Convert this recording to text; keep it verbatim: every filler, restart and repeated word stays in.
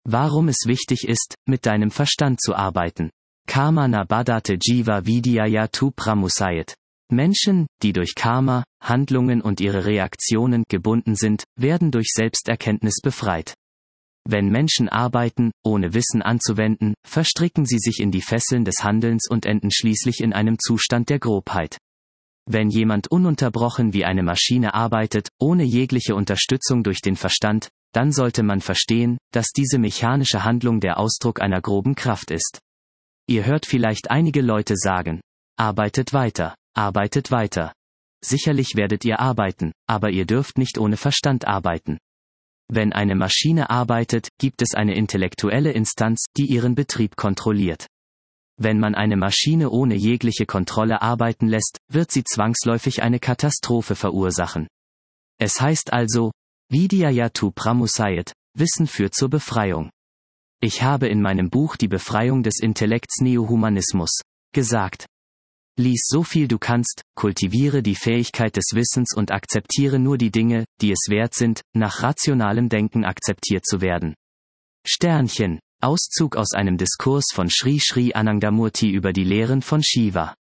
Warum es wichtig ist, mit deinem Verstand zu arbeiten. Karma na badate jiva vidyaya tu pramusayat. Menschen, die durch Karma, Handlungen und ihre Reaktionen gebunden sind, werden durch Selbsterkenntnis befreit. Wenn Menschen arbeiten, ohne Wissen anzuwenden, verstricken sie sich in die Fesseln des Handelns und enden schließlich in einem Zustand der Grobheit. Wenn jemand ununterbrochen wie eine Maschine arbeitet, ohne jegliche Unterstützung durch den Verstand, dann sollte man verstehen, dass diese mechanische Handlung der Ausdruck einer groben Kraft ist. Ihr hört vielleicht einige Leute sagen, arbeitet weiter, arbeitet weiter. Sicherlich werdet ihr arbeiten, aber ihr dürft nicht ohne Verstand arbeiten. Wenn eine Maschine arbeitet, gibt es eine intellektuelle Instanz, die ihren Betrieb kontrolliert. Wenn man eine Maschine ohne jegliche Kontrolle arbeiten lässt, wird sie zwangsläufig eine Katastrophe verursachen. Es heißt also, Vidyaya tu pramusayat, Wissen führt zur Befreiung. Ich habe in meinem Buch Die Befreiung des Intellekts Neohumanismus gesagt. Lies so viel du kannst, kultiviere die Fähigkeit des Wissens und akzeptiere nur die Dinge, die es wert sind, nach rationalem Denken akzeptiert zu werden. Sternchen. Auszug aus einem Diskurs von Sri Sri Anandamurti über die Lehren von Shiva.